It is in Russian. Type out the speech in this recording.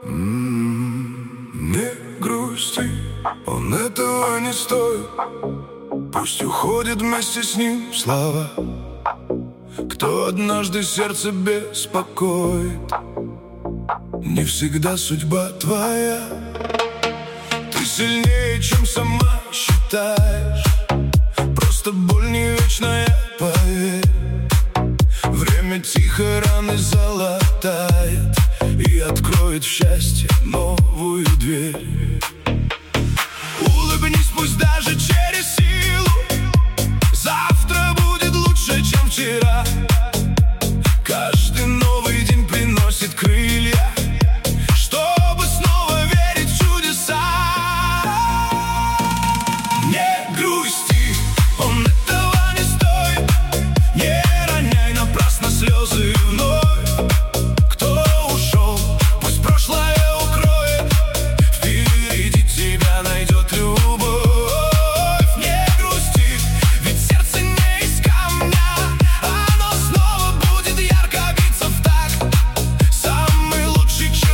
Не грусти, он этого не стоит. Пусть уходит вместе с ним слава. Кто однажды сердце беспокоит, не всегда судьба твоя. Ты сильнее, чем сама считаешь. Просто боль не вечная, поверь. Время тихо раны залатает и откроет в счастье новую дверь. Улыбнись, пусть даже через